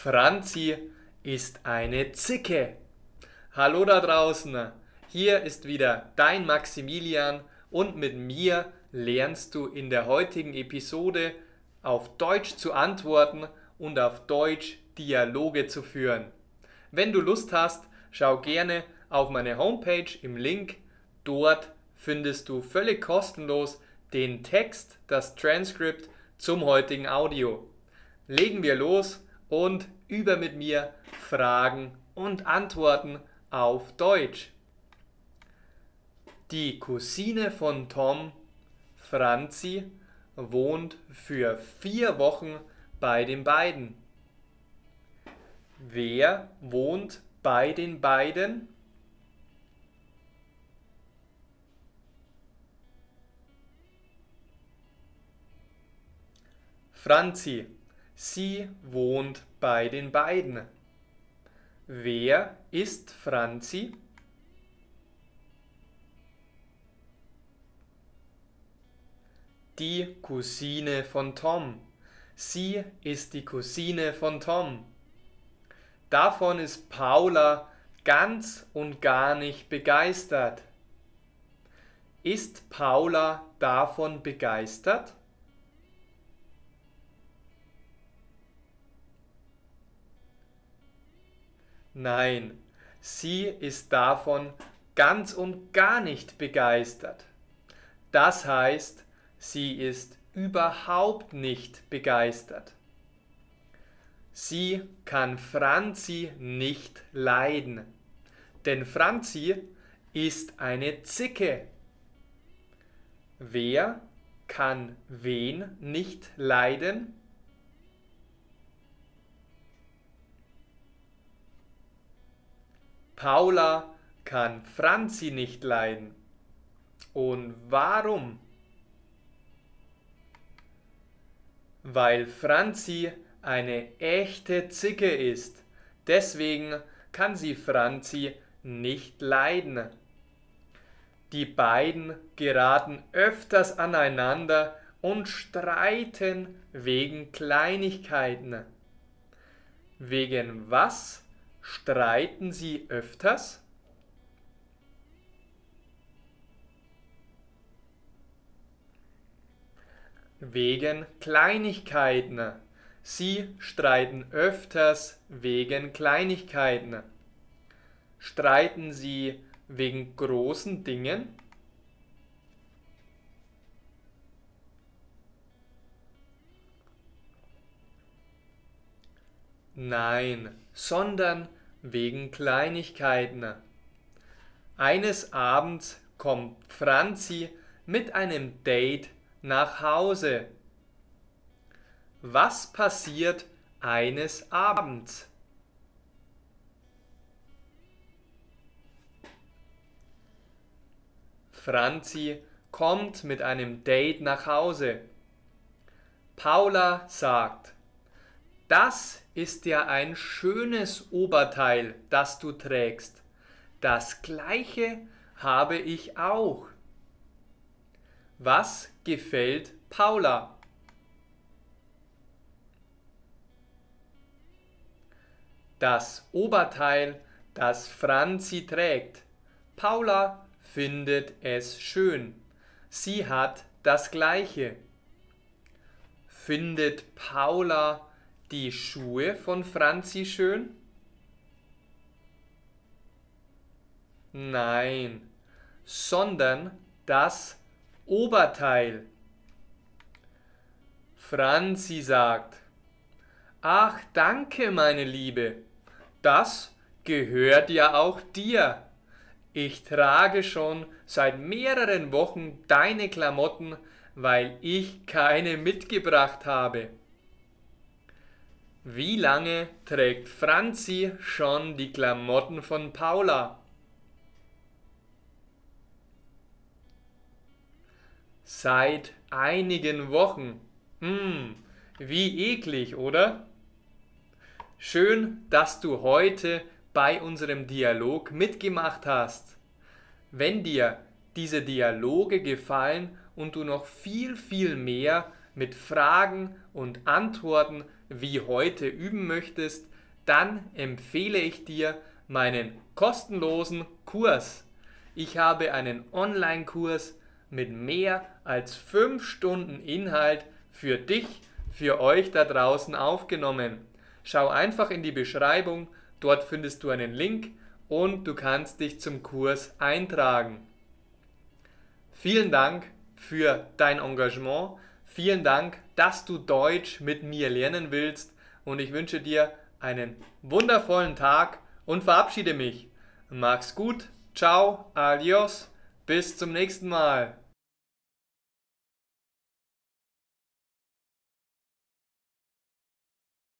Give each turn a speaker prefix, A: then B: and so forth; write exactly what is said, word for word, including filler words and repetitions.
A: Franzi ist eine Zicke. Hallo da draußen, hier ist wieder dein Maximilian und mit mir lernst du in der heutigen Episode auf Deutsch zu antworten und auf Deutsch Dialoge zu führen. Wenn du Lust hast, schau gerne auf meine Homepage im Link. Dort findest du völlig kostenlos den Text, das Transkript zum heutigen Audio. Legen wir los und über mit mir Fragen und Antworten auf Deutsch. Die Cousine von Tom, Franzi, wohnt für vier Wochen bei den beiden. Wer wohnt bei den beiden? Franzi, sie wohnt bei den beiden. Wer ist Franzi? Die Cousine von Tom. Sie ist die Cousine von Tom. Davon ist Paula ganz und gar nicht begeistert. Ist Paula davon begeistert? Nein, sie ist davon ganz und gar nicht begeistert. Das heißt, sie ist überhaupt nicht begeistert. Sie kann Franzi nicht leiden, denn Franzi ist eine Zicke. Wer kann wen nicht leiden? Paula kann Franzi nicht leiden. Und warum? Weil Franzi eine echte Zicke ist. Deswegen kann sie Franzi nicht leiden. Die beiden geraten öfters aneinander und streiten wegen Kleinigkeiten. Wegen was streiten sie öfters? Wegen Kleinigkeiten. Sie streiten öfters wegen Kleinigkeiten. Streiten sie wegen großen Dingen? Nein, sondern wegen Kleinigkeiten. Eines Abends kommt Franzi mit einem Date nach Hause. Was passiert eines Abends? Franzi kommt mit einem Date nach Hause. Paula sagt: Das ist ja ein schönes Oberteil, das du trägst. Das gleiche habe ich auch. Was gefällt Paula? Das Oberteil, das Franzi trägt. Paula findet es schön. Sie hat das gleiche. Findet Paula die Schuhe von Franzi schön? Nein, sondern das Oberteil. Franzi sagt: Ach, danke, meine Liebe. Das gehört ja auch dir. Ich trage schon seit mehreren Wochen deine Klamotten, weil ich keine mitgebracht habe. Wie lange trägt Franzi schon die Klamotten von Paula? Seit einigen Wochen. Hm, wie eklig, oder? Schön, dass du heute bei unserem Dialog mitgemacht hast. Wenn dir diese Dialoge gefallen und du noch viel, viel mehr mit Fragen und Antworten wie heute üben möchtest, dann empfehle ich dir meinen kostenlosen Kurs. Ich habe einen Online-Kurs mit mehr als fünf Stunden Inhalt für dich, für euch da draußen aufgenommen. Schau einfach in die Beschreibung, dort findest du einen Link und du kannst dich zum Kurs eintragen. Vielen Dank für dein Engagement, vielen Dank, dass du Deutsch mit mir lernen willst und ich wünsche dir einen wundervollen Tag und verabschiede mich. Mach's gut, ciao, adios, bis zum nächsten Mal.